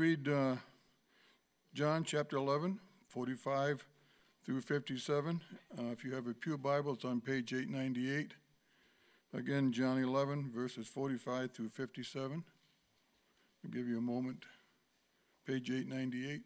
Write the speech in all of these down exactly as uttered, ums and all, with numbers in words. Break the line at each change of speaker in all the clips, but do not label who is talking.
read uh, John chapter eleven, forty-five through fifty-seven. Uh, if you have a pew Bible, it's on page eight ninety-eight. Again, John eleven, verses forty-five through fifty-seven. I'll give you a moment. Page eight ninety-eight.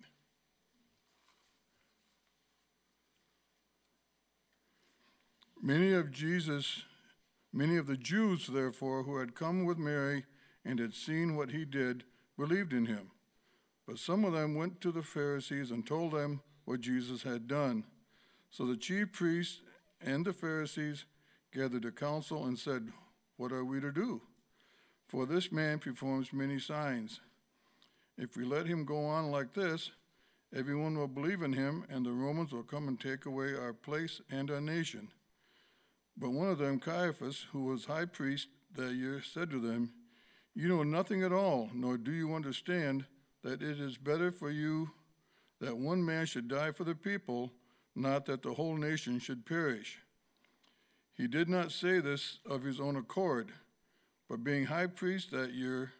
Many of Jesus, many of the Jews, therefore, who had come with Mary and had seen what he did, believed in him. But some of them went to the Pharisees and told them what Jesus had done. So the chief priests and the Pharisees gathered a council and said, "What are we to do? For this man performs many signs. If we let him go on like this, everyone will believe in him, and the Romans will come and take away our place and our nation." But one of them, Caiaphas, who was high priest that year, said to them, "You know nothing at all, nor do you understand that it is better for you that one man should die for the people, not that the whole nation should perish." He did not say this of his own accord, but being high priest that year,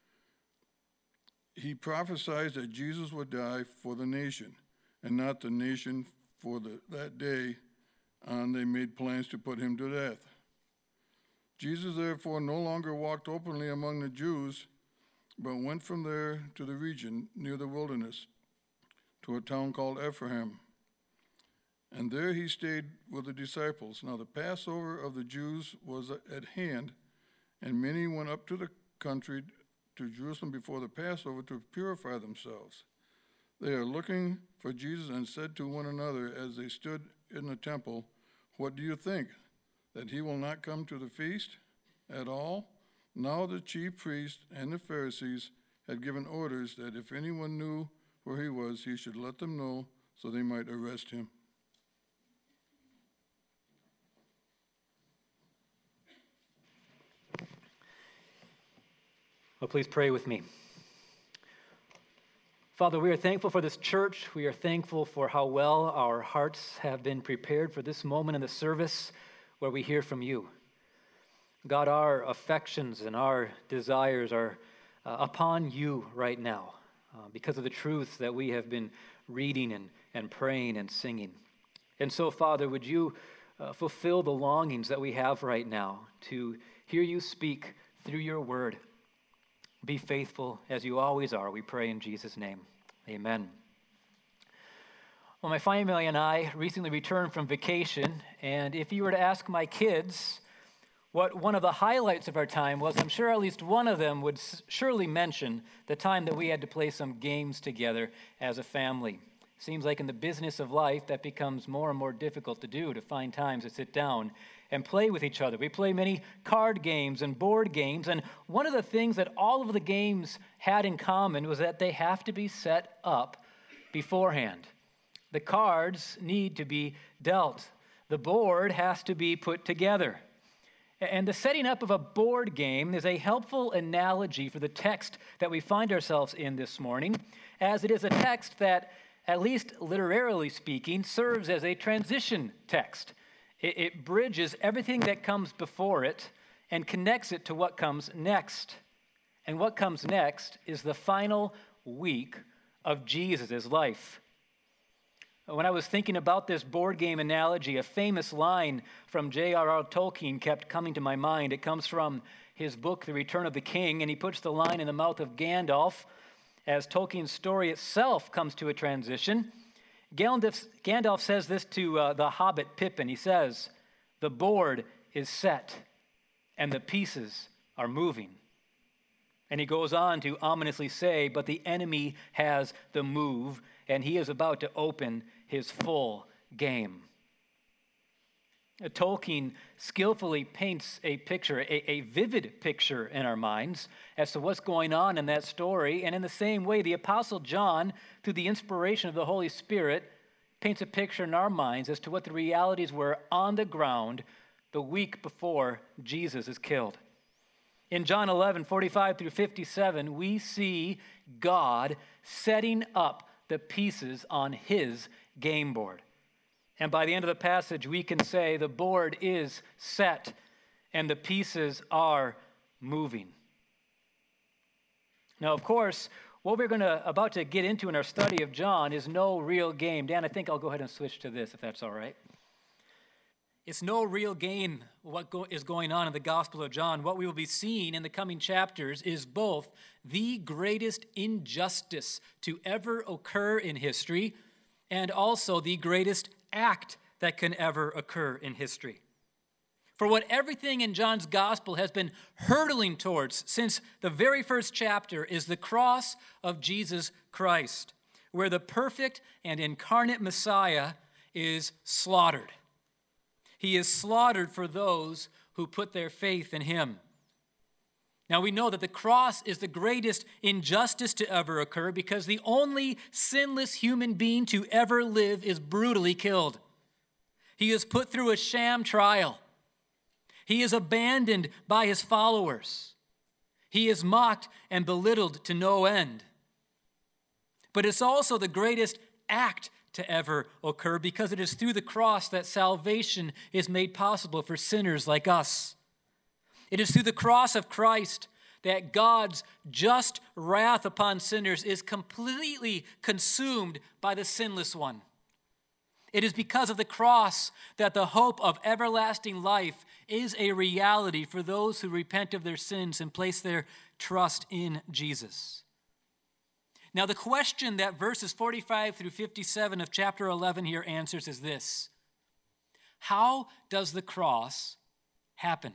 he prophesied that Jesus would die for the nation, and not the nation for the, that day on they made plans to put him to death. Jesus therefore no longer walked openly among the Jews, but went from there to the region near the wilderness, to a town called Ephraim. And there he stayed with the disciples. Now the Passover of the Jews was at hand, and many went up to the country to Jerusalem before the Passover to purify themselves. They are looking for Jesus and said to one another as they stood in the temple, "What do you think, that he will not come to the feast at all?" Now the chief priests and the Pharisees had given orders that if anyone knew where he was, he should let them know so they might arrest him.
Well, please pray with me. Father, we are thankful for this church. We are thankful for how well our hearts have been prepared for this moment in the service where we hear from you. God, our affections and our desires are uh, upon you right now uh, because of the truths that we have been reading and, and praying and singing. And so, Father, would you uh, fulfill the longings that we have right now to hear you speak through your word. Be faithful as you always are, we pray in Jesus' name. Amen. Well, my family and I recently returned from vacation, and if you were to ask my kids what one of the highlights of our time was, I'm sure at least one of them would surely mention the time that we had to play some games together as a family. Seems like in the business of life that becomes more and more difficult to do, to find times to sit down and play with each other. We play many card games and board games, and one of the things that all of the games had in common was that they have to be set up beforehand. The cards need to be dealt. The board has to be put together. And the setting up of a board game is a helpful analogy for the text that we find ourselves in this morning, as it is a text that, at least literarily speaking, serves as a transition text. It, it bridges everything that comes before it and connects it to what comes next. And what comes next is the final week of Jesus' life. When I was thinking about this board game analogy, a famous line from J R R Tolkien kept coming to my mind. It comes from his book, The Return of the King, and he puts the line in the mouth of Gandalf as Tolkien's story itself comes to a transition. Gandalf, Gandalf says this to uh, the hobbit Pippin. He says, "The board is set, and the pieces are moving." And he goes on to ominously say, "But the enemy has the move, and he is about to open his full game." Tolkien skillfully paints a picture, a, a vivid picture in our minds as to what's going on in that story. And in the same way, the Apostle John, through the inspiration of the Holy Spirit, paints a picture in our minds as to what the realities were on the ground the week before Jesus is killed. In John eleven, forty-five through fifty-seven, we see God setting up the pieces on his game board. And by the end of the passage, we can say the board is set and the pieces are moving. Now, of course, What we're going to about to get into in our study of John is no real game. Dan, I think I'll go ahead and switch to this, if that's all right. It's no real game what go, is going on in the Gospel of John. What we will be seeing in the coming chapters is both the greatest injustice to ever occur in history and also the greatest act that can ever occur in history. For what everything in John's gospel has been hurtling towards since the very first chapter is the cross of Jesus Christ, where the perfect and incarnate Messiah is slaughtered. He is slaughtered for those who put their faith in him. Now we know that the cross is the greatest injustice to ever occur because the only sinless human being to ever live is brutally killed. He is put through a sham trial. He is abandoned by his followers. He is mocked and belittled to no end. But it's also the greatest act to ever occur because it is through the cross that salvation is made possible for sinners like us. It is through the cross of Christ that God's just wrath upon sinners is completely consumed by the sinless one. It is because of the cross that the hope of everlasting life is a reality for those who repent of their sins and place their trust in Jesus. Now, the question that verses forty-five through fifty-seven of chapter eleven here answers is this: how does the cross happen?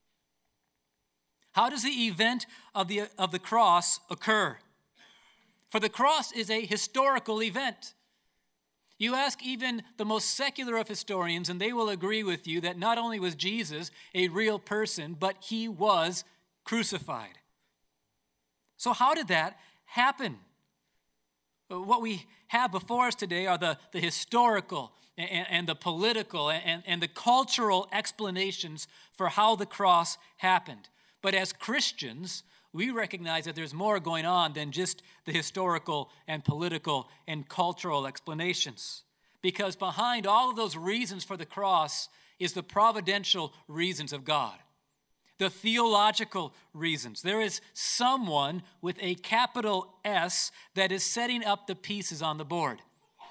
How does the event of the, of the cross occur? For the cross is a historical event. You ask even the most secular of historians, and they will agree with you that not only was Jesus a real person, but he was crucified. So how did that happen? What we have before us today are the, the historical and, and the political and, and the cultural explanations for how the cross happened. But as Christians, we recognize that there's more going on than just the historical and political and cultural explanations. Because behind all of those reasons for the cross is the providential reasons of God, the theological reasons. There is someone with a capital S that is setting up the pieces on the board.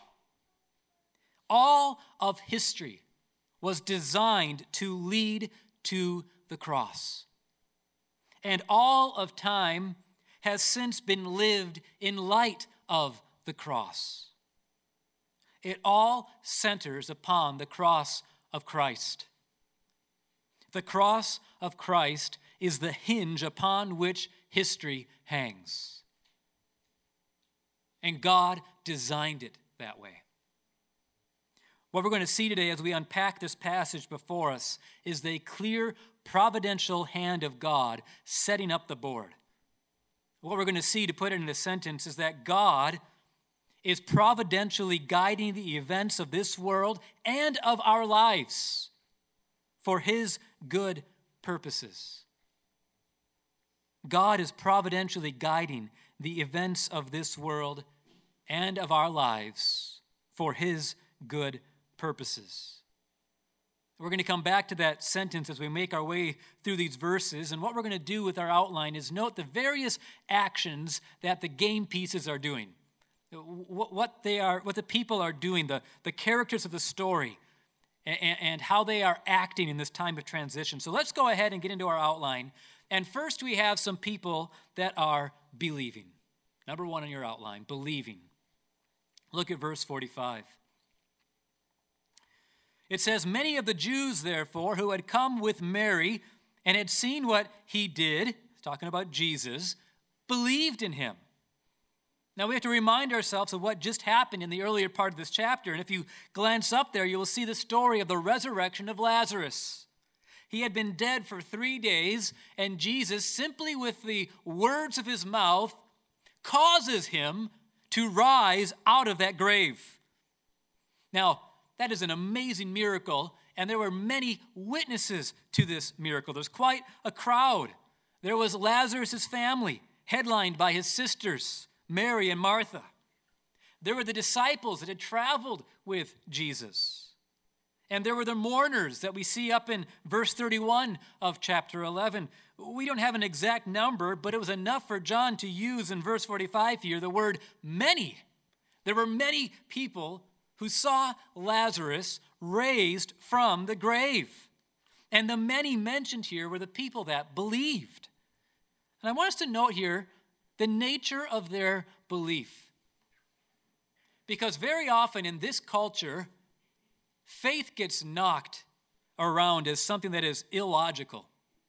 All of history was designed to lead to the cross. And all of time has since been lived in light of the cross. It all centers upon the cross of Christ. The cross of Christ is the hinge upon which history hangs. And God designed it that way. What we're going to see today as we unpack this passage before us is the clear providential hand of God setting up the board. What we're going to see, to put it in a sentence, is that God is providentially guiding the events of this world and of our lives for his good purposes. God is providentially guiding the events of this world and of our lives for his good purposes. We're going to come back to that sentence as we make our way through these verses, and what we're going to do with our outline is note the various actions that the game pieces are doing, what they are, what the people are doing, the, the characters of the story, and, and how they are acting in this time of transition. So let's go ahead and get into our outline. And first we have some people that are believing. Number one on your outline, believing. Look at verse forty-five. It says, many of the Jews, therefore, who had come with Mary and had seen what he did, talking about Jesus, believed in him. Now we have to remind ourselves of what just happened in the earlier part of this chapter. And if you glance up there, you will see the story of the resurrection of Lazarus. He had been dead for three days, and Jesus, simply with the words of his mouth, causes him to rise out of that grave. Now, that is an amazing miracle, and there were many witnesses to this miracle. There's quite a crowd. There was Lazarus' family, headlined by his sisters, Mary and Martha. There were the disciples that had traveled with Jesus. And there were the mourners that we see up in verse thirty-one of chapter eleven, We don't have an exact number, but it was enough for John to use in verse forty-five here the word many. There were many people who saw Lazarus raised from the grave. And the many mentioned here were the people that believed. And I want us to note here the nature of their belief. Because very often in this culture, faith gets knocked around as something that is illogical.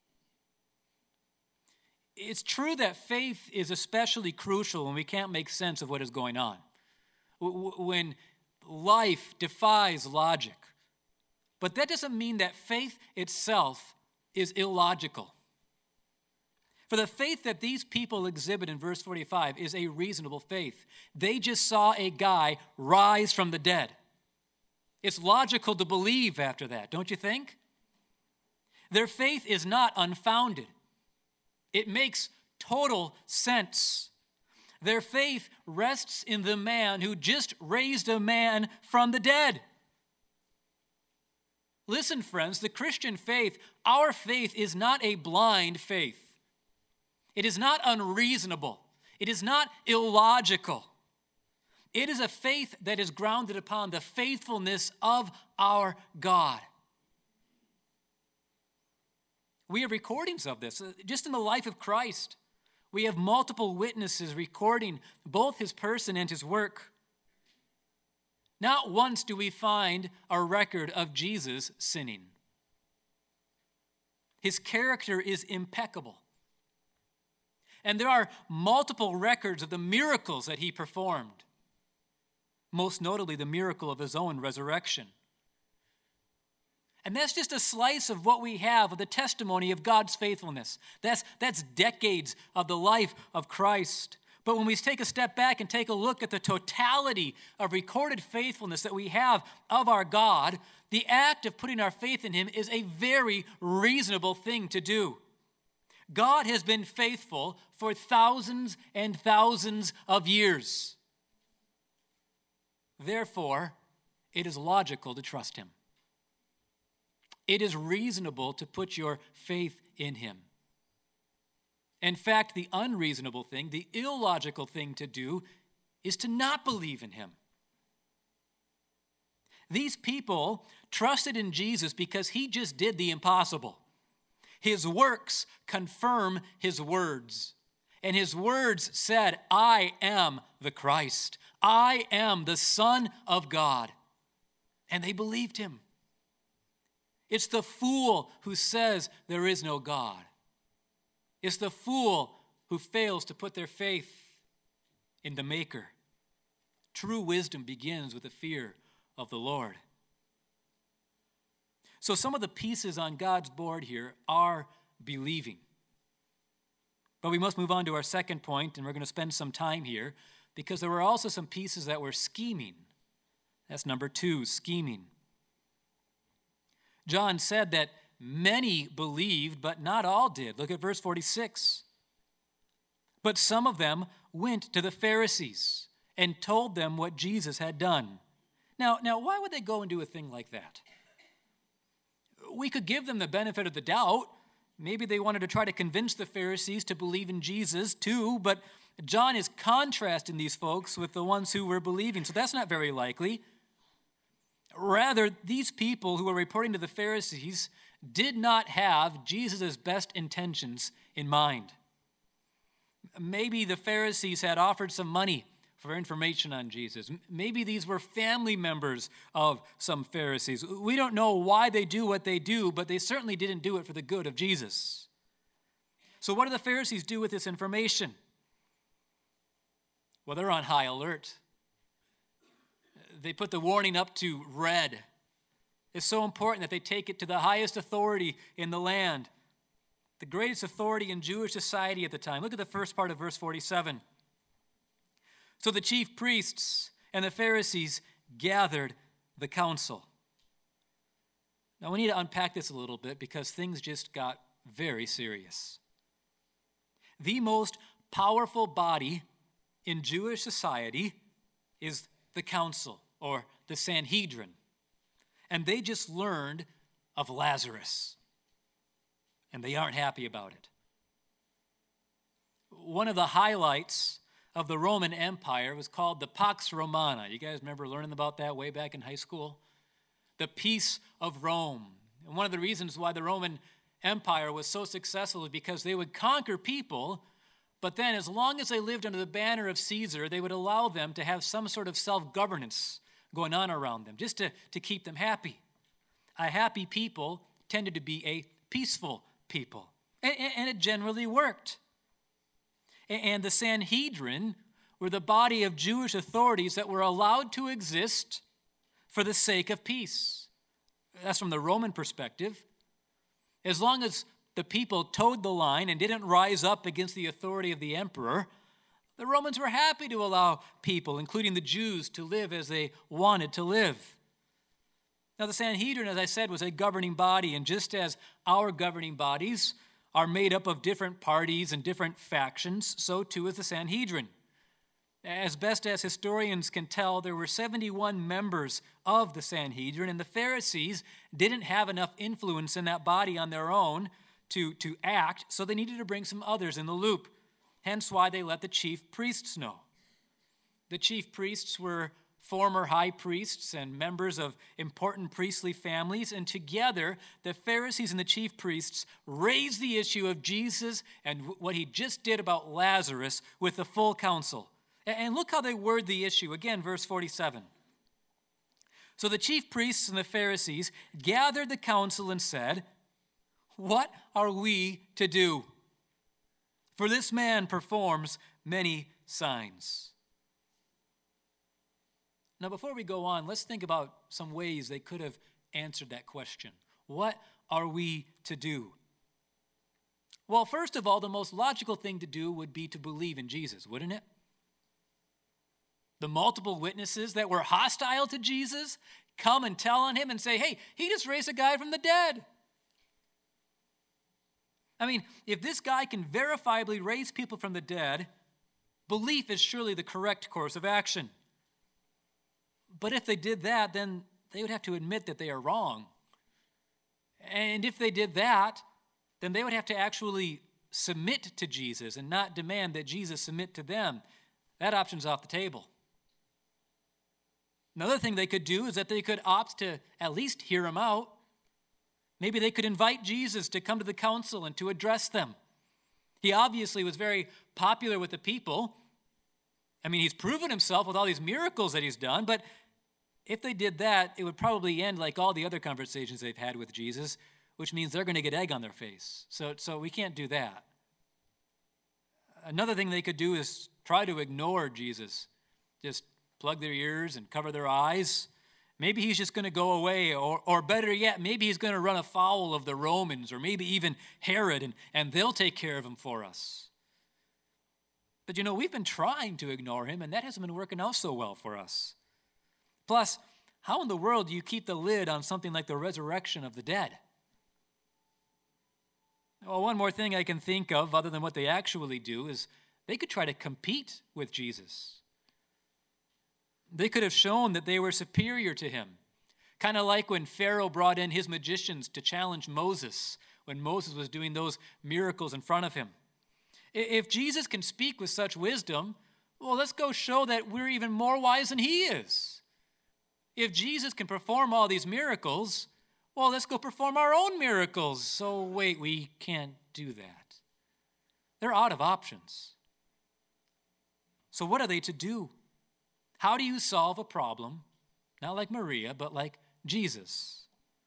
It's true that faith is especially crucial when we can't make sense of what is going on, when life defies logic. But that doesn't mean that faith itself is illogical. For the faith that these people exhibit in verse forty-five is a reasonable faith. They just saw a guy rise from the dead. It's logical to believe after that, don't you think? Their faith is not unfounded. It makes total sense. Their faith rests in the man who just raised a man from the dead. Listen, friends, the Christian faith, our faith is not a blind faith. It is not unreasonable. It is not illogical. It is a faith that is grounded upon the faithfulness of our God. We have recordings of this. Just in the life of Christ, we have multiple witnesses recording both his person and his work. Not once do we find a record of Jesus sinning. His character is impeccable. And there are multiple records of the miracles that he performed, most notably the miracle of his own resurrection. And that's just a slice of what we have of the testimony of God's faithfulness. That's, that's decades of the life of Christ. But when we take a step back and take a look at the totality of recorded faithfulness that we have of our God, the act of putting our faith in him is a very reasonable thing to do. God has been faithful for thousands and thousands of years. Therefore, it is logical to trust him. It is reasonable to put your faith in him. In fact, the unreasonable thing, the illogical thing to do is to not believe in him. These people trusted in Jesus because he just did the impossible. His works confirm his words. And his words said, I am the Christ. I am the Son of God. And they believed him. It's the fool who says there is no God. It's the fool who fails to put their faith in the Maker. True wisdom begins with the fear of the Lord. So some of the pieces on God's board here are believing. But we must move on to our second point, and we're going to spend some time here, because there were also some pieces that were scheming. That's number two, scheming. John said that many believed, but not all did. Look at verse forty-six. But some of them went to the Pharisees and told them what Jesus had done. Now, now, why would they go and do a thing like that? We could give them the benefit of the doubt. Maybe they wanted to try to convince the Pharisees to believe in Jesus too, but John is contrasting these folks with the ones who were believing, so that's not very likely. Rather, these people who were reporting to the Pharisees did not have Jesus' best intentions in mind. Maybe the Pharisees had offered some money for information on Jesus. Maybe these were family members of some Pharisees. We don't know why they do what they do, but they certainly didn't do it for the good of Jesus. So what do the Pharisees do with this information? Well, they're on high alert. They put the warning up to red. It's so important that they take it to the highest authority in the land, the greatest authority in Jewish society at the time. Look at the first part of verse forty-seven. So the chief priests and the Pharisees gathered the council. Now we need to unpack this a little bit because things just got very serious. The most powerful body in Jewish society is the council, or the Sanhedrin. And they just learned of Lazarus. And they aren't happy about it. one of the highlights of the Roman Empire was called the Pax Romana. You guys remember learning about that way back in high school? The Peace of Rome. And one of the reasons why the Roman Empire was so successful is because they would conquer people, but then as long as they lived under the banner of Caesar, they would allow them to have some sort of self-governance going on around them, just to, to keep them happy. A happy people tended to be a peaceful people. And, and it generally worked. And the Sanhedrin were the body of Jewish authorities that were allowed to exist for the sake of peace. That's from the Roman perspective. As long as the people towed the line and didn't rise up against the authority of the emperor, the Romans were happy to allow people, including the Jews, to live as they wanted to live. Now, the Sanhedrin, as I said, was a governing body, and just as our governing bodies are made up of different parties and different factions, so too is the Sanhedrin. As best as historians can tell, there were seventy-one members of the Sanhedrin, and the Pharisees didn't have enough influence in that body on their own to, to act, so they needed to bring some others in the loop. Hence why they let the chief priests know. The chief priests were former high priests and members of important priestly families, and together the Pharisees and the chief priests raised the issue of Jesus and what he just did about Lazarus with the full council. And look how they word the issue. Again, verse forty-seven. So the chief priests and the Pharisees gathered the council and said, "What are we to do? For this man performs many signs." Now, before we go on, let's think about some ways they could have answered that question. What are we to do? Well, first of all, the most logical thing to do would be to believe in Jesus, wouldn't it? The multiple witnesses that were hostile to Jesus come and tell on him and say, hey, he just raised a guy from the dead. I mean, if this guy can verifiably raise people from the dead, belief is surely the correct course of action. But if they did that, then they would have to admit that they are wrong. And if they did that, then they would have to actually submit to Jesus and not demand that Jesus submit to them. That option's off the table. Another thing they could do is that they could opt to at least hear him out. Maybe they could invite Jesus to come to the council and to address them. He obviously was very popular with the people. I mean, he's proven himself with all these miracles that he's done, but if they did that, it would probably end like all the other conversations they've had with Jesus, which means they're going to get egg on their face. So, so we can't do that. Another thing they could do is try to ignore Jesus. Just plug their ears and cover their eyes. Maybe he's just going to go away, or, or better yet, maybe he's going to run afoul of the Romans, or maybe even Herod, and, and they'll take care of him for us. But you know, we've been trying to ignore him, and that hasn't been working out so well for us. Plus, how in the world do you keep the lid on something like the resurrection of the dead? Well, one more thing I can think of, other than what they actually do, is they could try to compete with Jesus. They could have shown that they were superior to him. Kind of like when Pharaoh brought in his magicians to challenge Moses, when Moses was doing those miracles in front of him. If Jesus can speak with such wisdom, well, let's go show that we're even more wise than he is. If Jesus can perform all these miracles, well, let's go perform our own miracles. So wait, we can't do that. They're out of options. So what are they to do? How do you solve a problem, not like Maria, but like Jesus?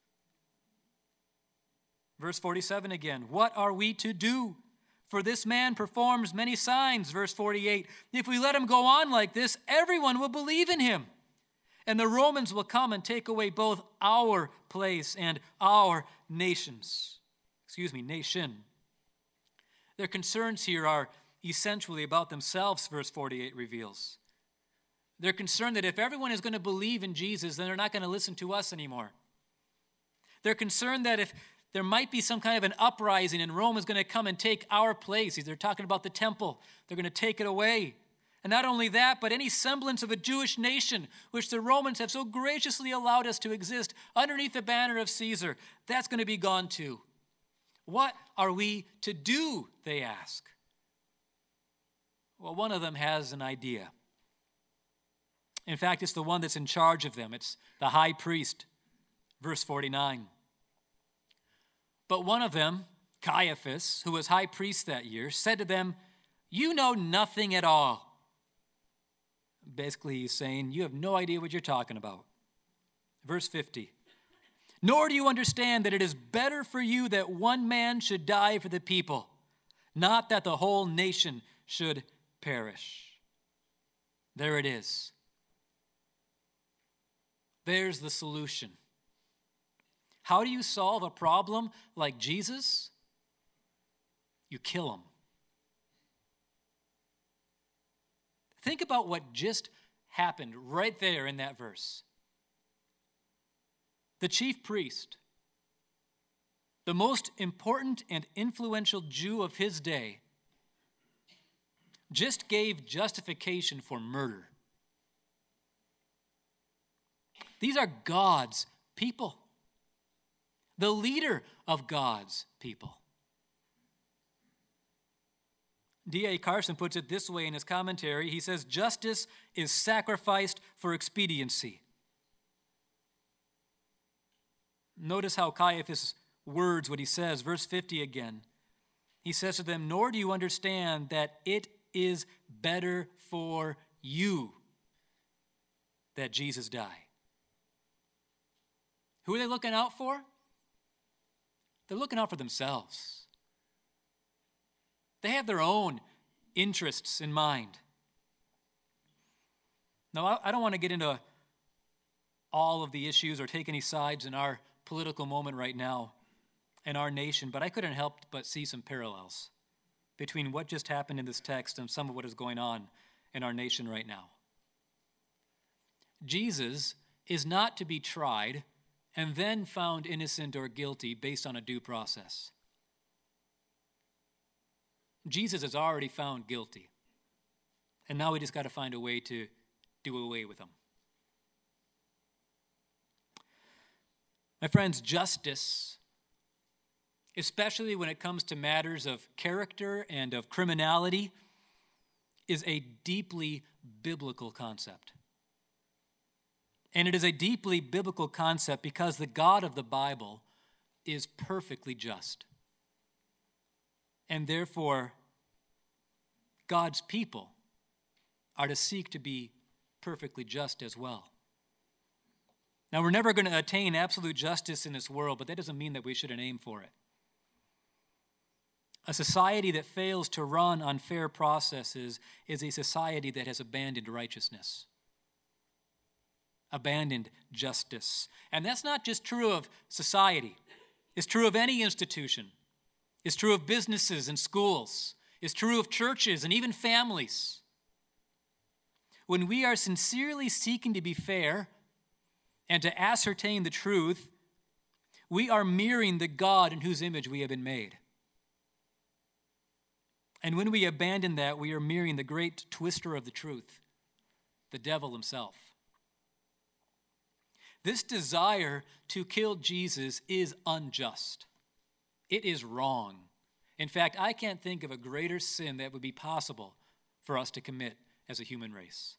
Verse forty-seven again, what are we to do? For this man performs many signs. Verse forty-eight, if we let him go on like this, everyone will believe in him. And the Romans will come and take away both our place and our nations. Excuse me, nation. Their concerns here are essentially about themselves, verse forty-eight reveals. They're concerned that if everyone is going to believe in Jesus, then they're not going to listen to us anymore. They're concerned that if there might be some kind of an uprising and Rome is going to come and take our place. They're talking about the temple. They're going to take it away. And not only that, but any semblance of a Jewish nation, which the Romans have so graciously allowed us to exist underneath the banner of Caesar, that's going to be gone too. What are we to do, they ask? Well, one of them has an idea. In fact, it's the one that's in charge of them. It's the high priest, verse forty-nine. But one of them, Caiaphas, who was high priest that year, said to them, "You know nothing at all." Basically, he's saying, you have no idea what you're talking about. Verse fifty. Nor do you understand that it is better for you that one man should die for the people, not that the whole nation should perish. There it is. There's the solution. How do you solve a problem like Jesus? You kill him. Think about what just happened right there in that verse. The chief priest, the most important and influential Jew of his day, just gave justification for murder. These are God's people, the leader of God's people. D A Carson puts it this way in his commentary. He says, justice is sacrificed for expediency. Notice how Caiaphas words what he says. Verse fifty again. He says to them, nor do you understand that it is better for you that Jesus die. Who are they looking out for? They're looking out for themselves. They have their own interests in mind. Now, I don't want to get into all of the issues or take any sides in our political moment right now in our nation, but I couldn't help but see some parallels between what just happened in this text and some of what is going on in our nation right now. Jesus is not to be tried and then found innocent or guilty based on a due process. Jesus is already found guilty, and now we just got to find a way to do away with him. My friends, justice, especially when it comes to matters of character and of criminality, is a deeply biblical concept. And it is a deeply biblical concept because the God of the Bible is perfectly just. And therefore, God's people are to seek to be perfectly just as well. Now, we're never going to attain absolute justice in this world, but that doesn't mean that we shouldn't aim for it. A society that fails to run on fair processes is a society that has abandoned righteousness, abandoned justice. And that's not just true of society. It's true of any institution. It's true of businesses and schools. It's true of churches and even families. When we are sincerely seeking to be fair and to ascertain the truth, we are mirroring the God in whose image we have been made. And when we abandon that, we are mirroring the great twister of the truth, the devil himself. This desire to kill Jesus is unjust. It is wrong. In fact, I can't think of a greater sin that would be possible for us to commit as a human race.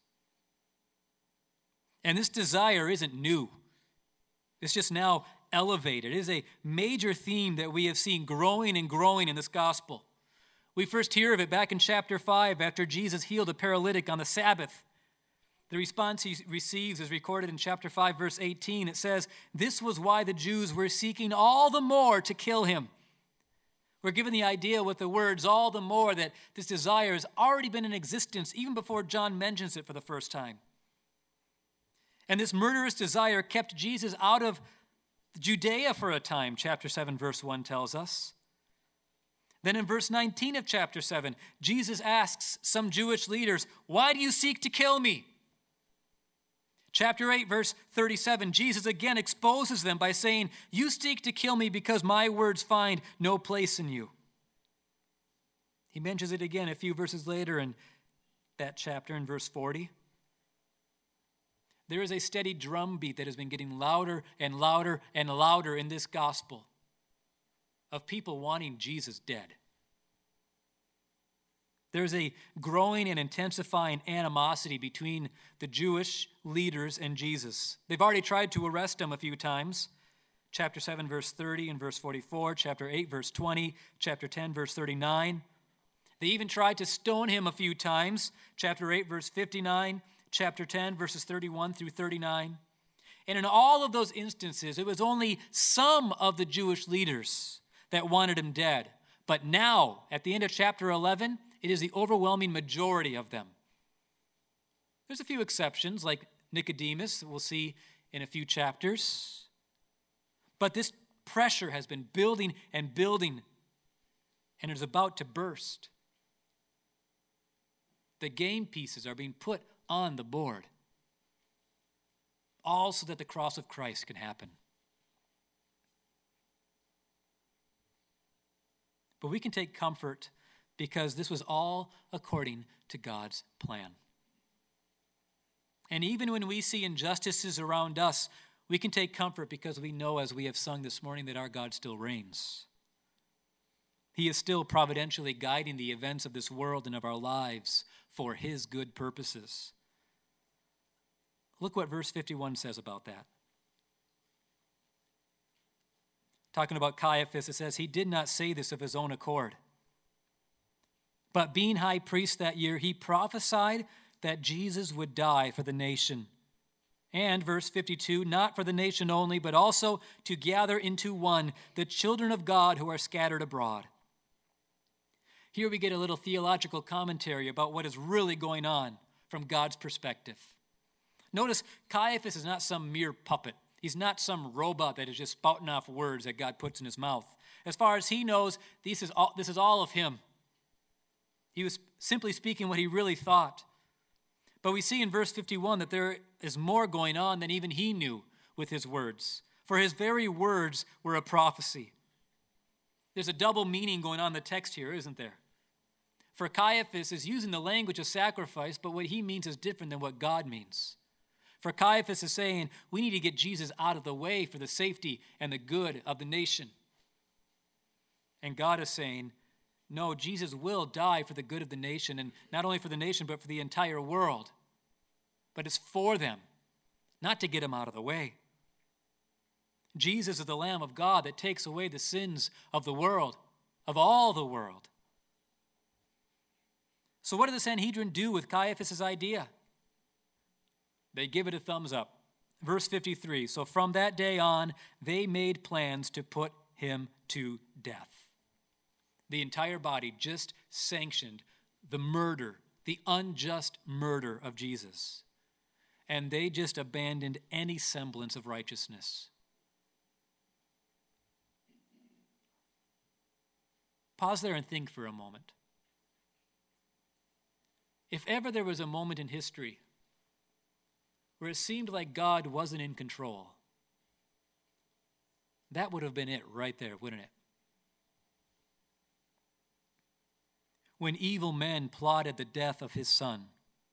And this desire isn't new. It's just now elevated. It is a major theme that we have seen growing and growing in this gospel. We first hear of it back in chapter five after Jesus healed a paralytic on the Sabbath. The response he receives is recorded in chapter five, verse eighteen. It says, "This was why the Jews were seeking all the more to kill him." We're given the idea with the words all the more that this desire has already been in existence even before John mentions it for the first time. And this murderous desire kept Jesus out of Judea for a time, chapter seven, verse one tells us. Then in verse nineteen of chapter seven, Jesus asks some Jewish leaders, "Why do you seek to kill me?" Chapter eight, verse thirty-seven, Jesus again exposes them by saying, "You seek to kill me because my words find no place in you." He mentions it again a few verses later in that chapter in verse forty. There is a steady drumbeat that has been getting louder and louder and louder in this gospel of people wanting Jesus dead. There's a growing and intensifying animosity between the Jewish leaders and Jesus. They've already tried to arrest him a few times. Chapter seven, verse thirty and verse forty-four, chapter eight, verse twenty, chapter ten, verse thirty-nine. They even tried to stone him a few times. Chapter eight, verse fifty-nine, chapter ten, verses thirty-one through thirty-nine. And in all of those instances, it was only some of the Jewish leaders that wanted him dead. But now, at the end of chapter eleven, it is the overwhelming majority of them. There's a few exceptions, like Nicodemus, that we'll see in a few chapters. But this pressure has been building and building, and it is about to burst. The game pieces are being put on the board, all so that the cross of Christ can happen. But we can take comfort because this was all according to God's plan. And even when we see injustices around us, we can take comfort because we know, as we have sung this morning, that our God still reigns. He is still providentially guiding the events of this world and of our lives for his good purposes. Look what verse fifty-one says about that. Talking about Caiaphas, it says, he did not say this of his own accord. But being high priest that year, he prophesied that Jesus would die for the nation. And, verse fifty-two, not for the nation only, but also to gather into one the children of God who are scattered abroad. Here we get a little theological commentary about what is really going on from God's perspective. Notice, Caiaphas is not some mere puppet. He's not some robot that is just spouting off words that God puts in his mouth. As far as he knows, this is all, this is all of him. He was simply speaking what he really thought. But we see in verse fifty-one that there is more going on than even he knew with his words. For his very words were a prophecy. There's a double meaning going on in the text here, isn't there? For Caiaphas is using the language of sacrifice, but what he means is different than what God means. For Caiaphas is saying, we need to get Jesus out of the way for the safety and the good of the nation. And God is saying, no, Jesus will die for the good of the nation, and not only for the nation, but for the entire world. But it's for them, not to get them out of the way. Jesus is the Lamb of God that takes away the sins of the world, of all the world. So what did the Sanhedrin do with Caiaphas' idea? They give it a thumbs up. Verse fifty-three, so from that day on, they made plans to put him to death. The entire body just sanctioned the murder, the unjust murder of Jesus. And they just abandoned any semblance of righteousness. Pause there and think for a moment. If ever there was a moment in history where it seemed like God wasn't in control, that would have been it right there, wouldn't it? When evil men plotted the death of his son.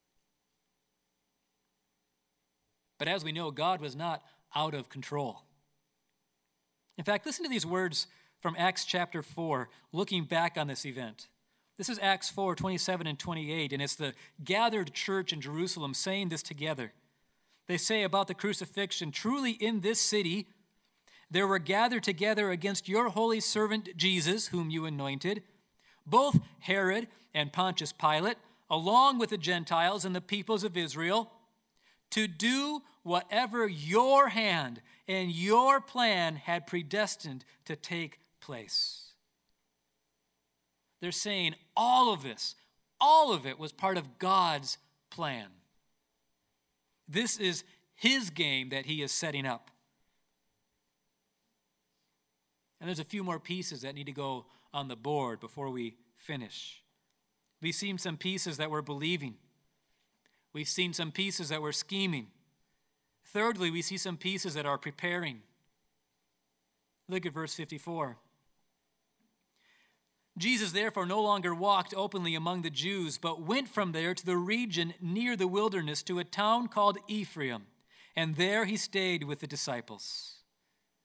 But as we know, God was not out of control. In fact, listen to these words from Acts chapter four, looking back on this event. This is Acts four, twenty-seven and twenty-eight, and it's the gathered church in Jerusalem saying this together. They say about the crucifixion, truly in this city there were gathered together against your holy servant Jesus, whom you anointed, both Herod and Pontius Pilate, along with the Gentiles and the peoples of Israel, to do whatever your hand and your plan had predestined to take place. They're saying all of this, all of it was part of God's plan. This is his game that he is setting up. And there's a few more pieces that need to go on the board before we finish. We've seen some pieces that we're believing. We've seen some pieces that we're scheming. Thirdly, we see some pieces that are preparing. Look at verse fifty-four. Jesus therefore no longer walked openly among the Jews, but went from there to the region near the wilderness to a town called Ephraim, and there he stayed with the disciples.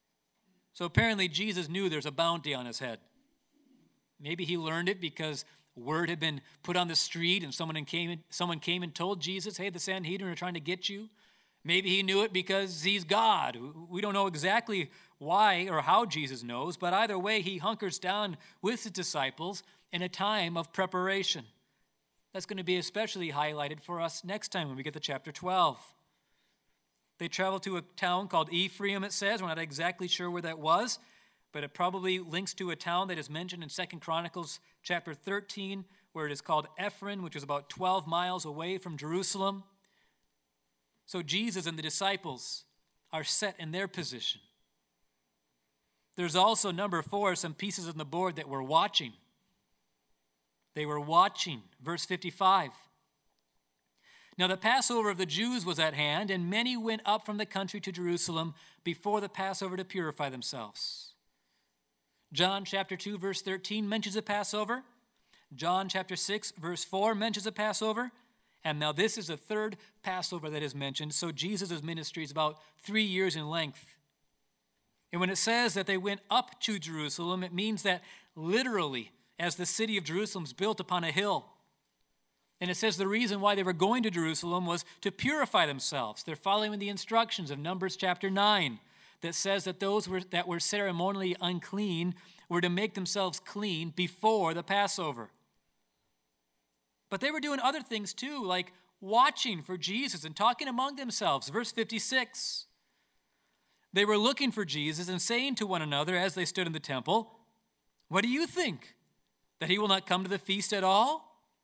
So apparently Jesus knew there's a bounty on his head. Maybe he learned it because Word had been put on the street and someone came, someone came and told Jesus, hey, the Sanhedrin are trying to get you. Maybe he knew it because he's God. We don't know exactly why or how Jesus knows, but either way, he hunkers down with his disciples in a time of preparation. That's going to be especially highlighted for us next time when we get to chapter twelve. They traveled to a town called Ephraim, it says. We're not exactly sure where that was, but it probably links to a town that is mentioned in Second Chronicles chapter thirteen, where it is called Ephraim, which is about twelve miles away from Jerusalem. So Jesus and the disciples are set in their position. There's also, number four, some pieces on the board that were watching. They were watching. Verse fifty-five. Now the Passover of the Jews was at hand, and many went up from the country to Jerusalem before the Passover to purify themselves. John chapter two, verse thirteen mentions a Passover. John chapter six, verse four mentions a Passover. And now this is the third Passover that is mentioned. So Jesus' ministry is about three years in length. And when it says that they went up to Jerusalem, it means that literally, as the city of Jerusalem is built upon a hill. And it says the reason why they were going to Jerusalem was to purify themselves. They're following the instructions of Numbers chapter nine that says that those were, that were ceremonially unclean were to make themselves clean before the Passover. But they were doing other things too, like watching for Jesus and talking among themselves. Verse fifty-six. They were looking for Jesus and saying to one another as they stood in the temple, what do you think? That he will not come to the feast at all?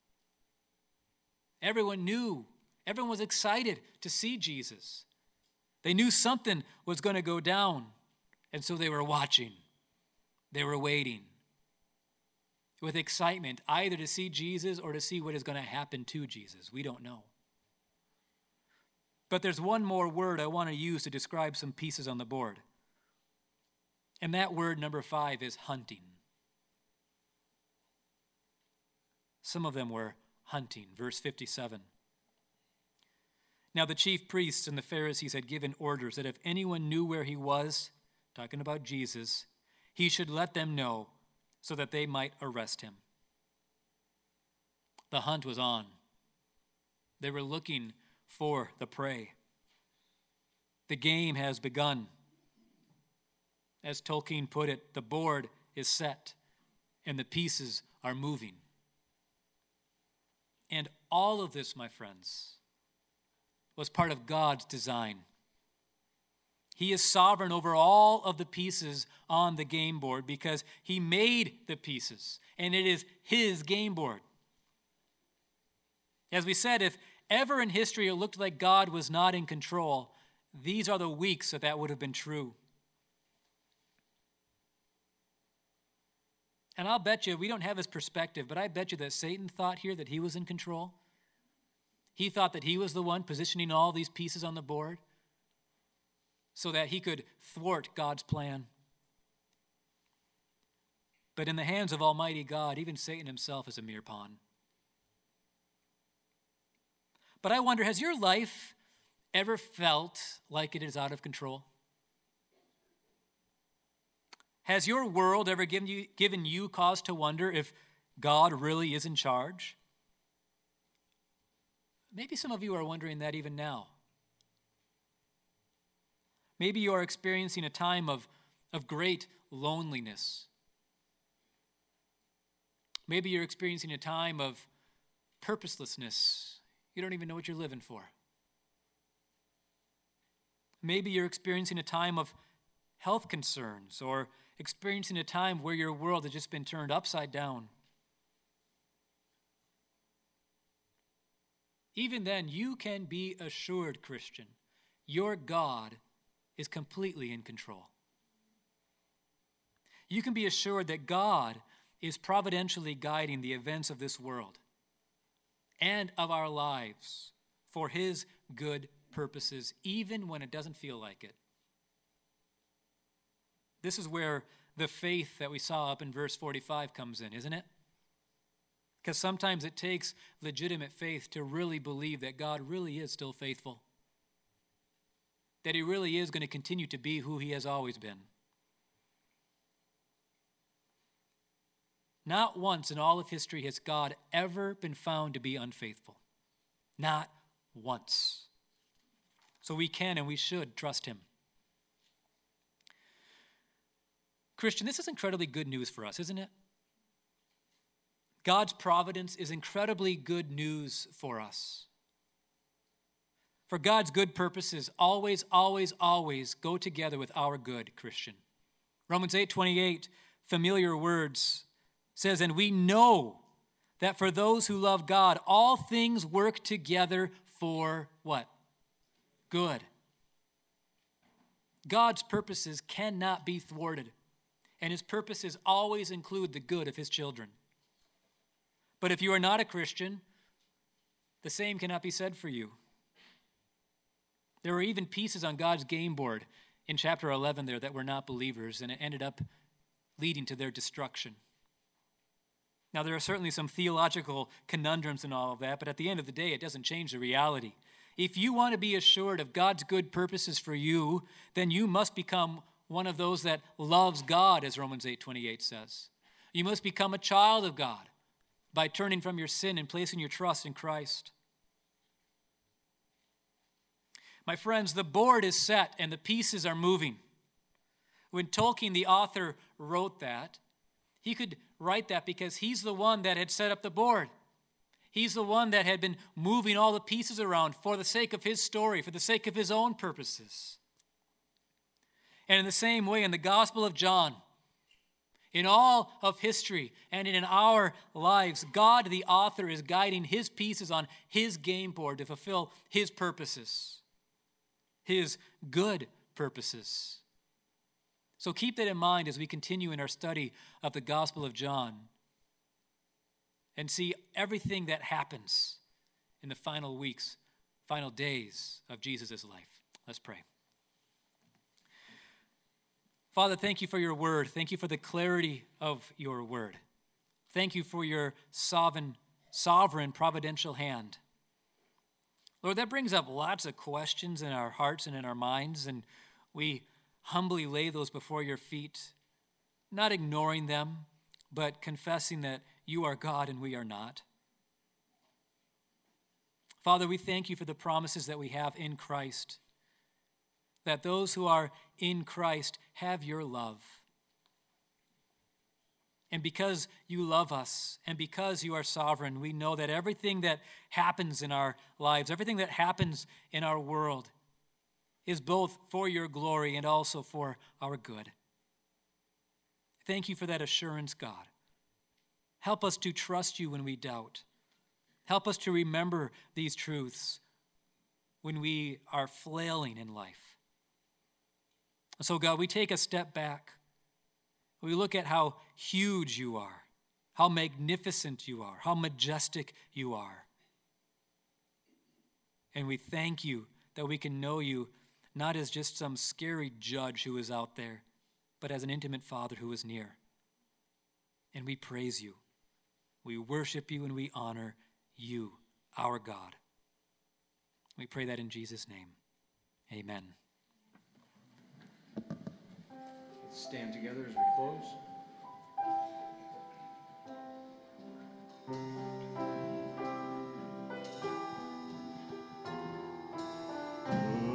Everyone knew. Everyone was excited to see Jesus. They knew something was going to go down, and so they were watching. They were waiting with excitement, either to see Jesus or to see what is going to happen to Jesus. We don't know. But there's one more word I want to use to describe some pieces on the board. And that word, number five, is hunting. Some of them were hunting. Verse fifty-seven. Now the chief priests and the Pharisees had given orders that if anyone knew where he was, talking about Jesus, he should let them know so that they might arrest him. The hunt was on. They were looking for the prey. The game has begun. As Tolkien put it, the board is set and the pieces are moving. And all of this, my friends, was part of God's design. He is sovereign over all of the pieces on the game board because he made the pieces, and it is his game board. As we said, if ever in history it looked like God was not in control, these are the weeks that that would have been true. And I'll bet you, we don't have his perspective, but I bet you that Satan thought here that he was in control. He thought that he was the one positioning all these pieces on the board so that he could thwart God's plan. But in the hands of Almighty God, even Satan himself is a mere pawn. But I wonder, has your life ever felt like it is out of control? Has your world ever given you, given you cause to wonder if God really is in charge? Maybe some of you are wondering that even now. Maybe you are experiencing a time of, of great loneliness. Maybe you're experiencing a time of purposelessness. You don't even know what you're living for. Maybe you're experiencing a time of health concerns or experiencing a time where your world has just been turned upside down. Even then, you can be assured, Christian, your God is completely in control. You can be assured that God is providentially guiding the events of this world and of our lives for his good purposes, even when it doesn't feel like it. This is where the faith that we saw up in verse forty-five comes in, isn't it? Because sometimes it takes legitimate faith to really believe that God really is still faithful, that he really is going to continue to be who he has always been. Not once in all of history has God ever been found to be unfaithful. Not once. So we can and we should trust him. Christian, this is incredibly good news for us, isn't it? God's providence is incredibly good news for us. For God's good purposes always, always, always go together with our good, Christian. Romans eight twenty-eight, familiar words, says, and we know that for those who love God, all things work together for what? Good. God's purposes cannot be thwarted, and his purposes always include the good of his children. But if you are not a Christian, the same cannot be said for you. There were even pieces on God's game board in chapter eleven there that were not believers, and it ended up leading to their destruction. Now, there are certainly some theological conundrums in all of that, but at the end of the day, it doesn't change the reality. If you want to be assured of God's good purposes for you, then you must become one of those that loves God, as Romans eight twenty-eight says. You must become a child of God by turning from your sin and placing your trust in Christ. My friends, the board is set and the pieces are moving. When Tolkien, the author, wrote that, he could write that because he's the one that had set up the board. He's the one that had been moving all the pieces around for the sake of his story, for the sake of his own purposes. And in the same way, in the Gospel of John, in all of history and in our lives, God, the author, is guiding his pieces on his game board to fulfill his purposes, his good purposes. So keep that in mind as we continue in our study of the Gospel of John and see everything that happens in the final weeks, final days of Jesus' life. Let's pray. Father, thank you for your word. Thank you for the clarity of your word. Thank you for your sovereign, sovereign providential hand. Lord, that brings up lots of questions in our hearts and in our minds, and we humbly lay those before your feet, not ignoring them, but confessing that you are God and we are not. Father, we thank you for the promises that we have in Christ, that those who are in Christ have your love. And because you love us and because you are sovereign, we know that everything that happens in our lives, everything that happens in our world is both for your glory and also for our good. Thank you for that assurance, God. Help us to trust you when we doubt. Help us to remember these truths when we are flailing in life. So, God, we take a step back. We look at how huge you are, how magnificent you are, how majestic you are. And we thank you that we can know you not as just some scary judge who is out there, but as an intimate Father who is near. And we praise you. We worship you and we honor you, our God. We pray that in Jesus' name. Amen.
Let's stand together as we close.